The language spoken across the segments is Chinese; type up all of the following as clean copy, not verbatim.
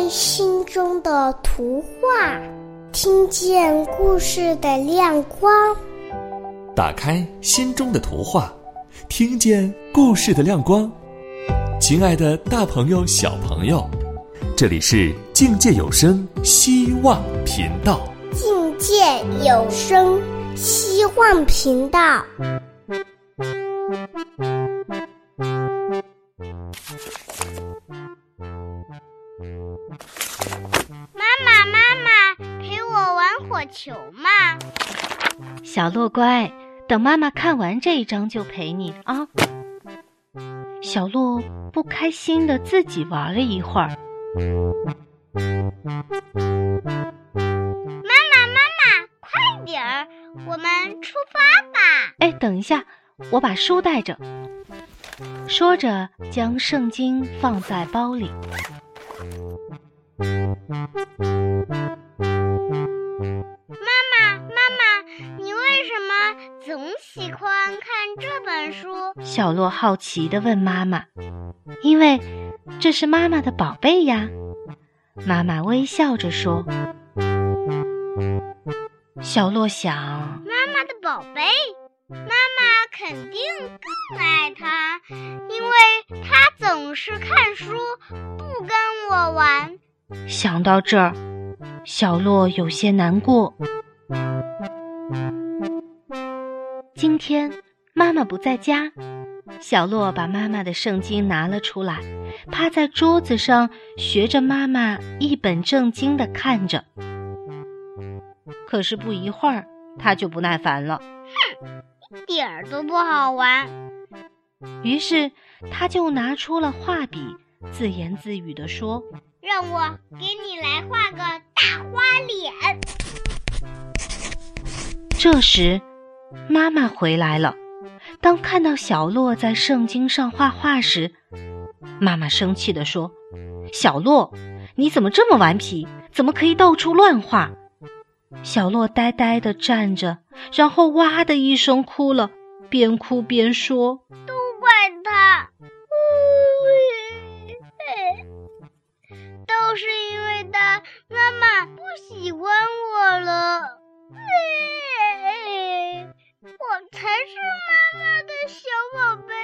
开心中的图画，听见故事的亮光。 打开心中的图画，听见故事的亮光。亲爱的大朋友小朋友，这里是境界有声希望频道。 境界有声希望频道。 妈妈，陪我玩火球嘛。 小洛乖，等妈妈看完这一章就陪你啊。小洛不开心地自己玩了一会儿。 妈妈，快点儿，我们出发吧。 哎，等一下，我把书带着。说着，将圣经放在包里。 妈妈，你为什么总喜欢看这本书？ 小洛好奇地问妈妈。因为这是妈妈的宝贝呀。妈妈微笑着说。小洛想， 妈妈的宝贝，妈妈肯定更爱他，因为他总是看书，不跟我玩。 想到这儿，小洛有些难过。今天妈妈不在家，小洛把妈妈的圣经拿了出来，趴在桌子上学着妈妈一本正经地看着。可是不一会儿，他就不耐烦了。 一点儿都不好玩。 于是他就拿出了画笔，自言自语地说： 让我给你来画个大花脸。 这时妈妈回来了。当看到小洛在圣经上画画时，妈妈生气地说：小洛，你怎么这么顽皮？怎么可以到处乱画？小洛呆呆地站着，然后哇的一声哭了，边哭边说： 都怪他，都是因为他，妈妈不喜欢我了。我才是妈妈的小宝贝。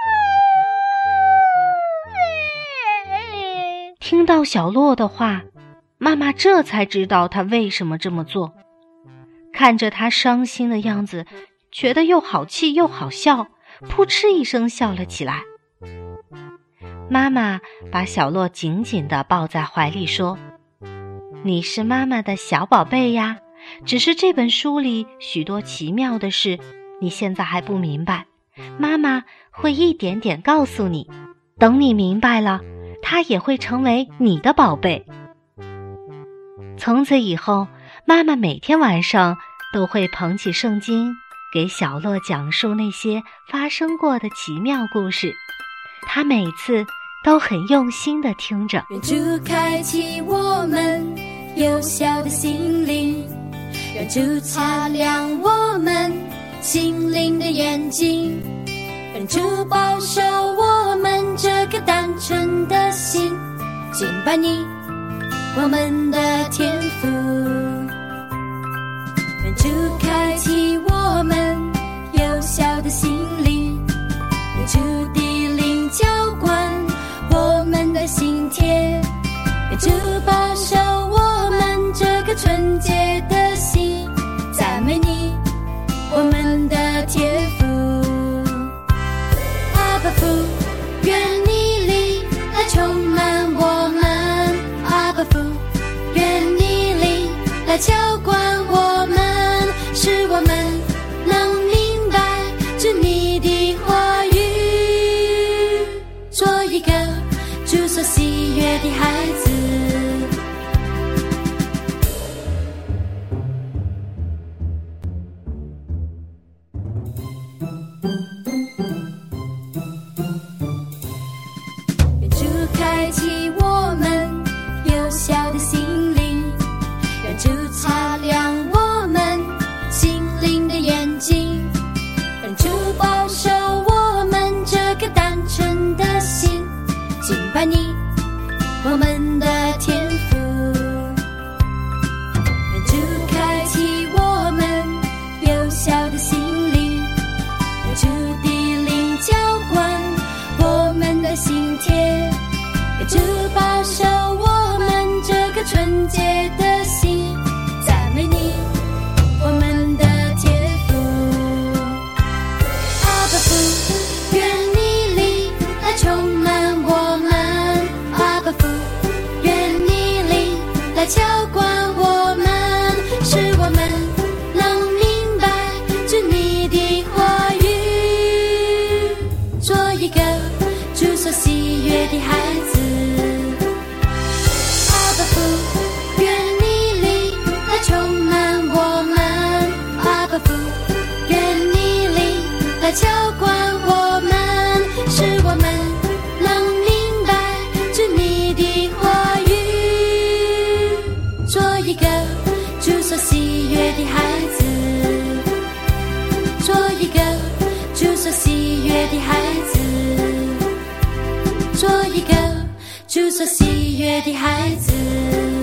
听到小洛的话，妈妈这才知道他为什么这么做。看着他伤心的样子，觉得又好气又好笑，扑哧一声笑了起来。妈妈把小洛紧紧地抱在怀里说：你是妈妈的小宝贝呀，只是这本书里许多奇妙的事，你现在还不明白，妈妈会一点点告诉你，等你明白了，它也会成为你的宝贝。从此以后，妈妈每天晚上都会捧起圣经，给小洛讲述那些发生过的奇妙故事。她每次都很用心地听着。 愿主开启我们幼小的心灵，让主擦亮我们心灵的眼睛，让主保守我们这颗单纯的心，敬拜你我们的天父。让主开启我们幼小的心灵，让主的灵浇灌我们的心田，让主保守我们这个纯洁的心，赞美你我们的天父。阿爸父，愿你灵来充满我们。阿爸父，愿你灵来浇灌我们，使我们能明白主你的话语，做一个主所喜悦的孩子。愿主开启我们幼小的心灵，让主擦亮我们心灵的眼睛，让主保守我们这颗单纯的心，敬拜你我们的天主保守我们这个纯洁的心，赞美你，我们的天父。阿爸父，愿你灵来充满我们。阿爸父，愿你灵来浇灌我们，使我们能明白主你的话语，做一个主所喜悦的孩子。阿爸父，愿你灵来充满我们。阿爸父，愿你灵来浇灌我们，使我们能明白主你的话语，做一个主所喜悦的孩子，做一个主所喜悦的孩子，做一个主所喜悦的孩子。